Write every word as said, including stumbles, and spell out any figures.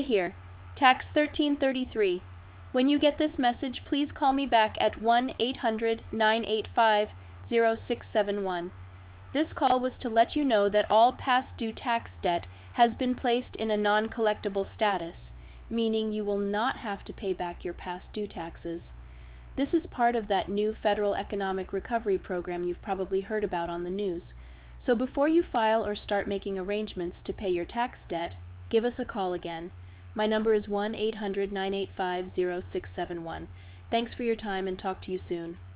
Here, tax thirteen thirty-three. When you get this message, please call me back at one eight hundred, nine eight five, zero six seven one. This call was to let you know that all past due tax debt has been placed in a non-collectible status, meaning you will not have to pay back your past due taxes. This is part of that new federal economic recovery program you've probably heard about on the news. So before you file or start making arrangements to pay your tax debt, give us a call again. My number is one eight hundred, nine eight five, zero six seven one. Thanks for your time and talk to you soon.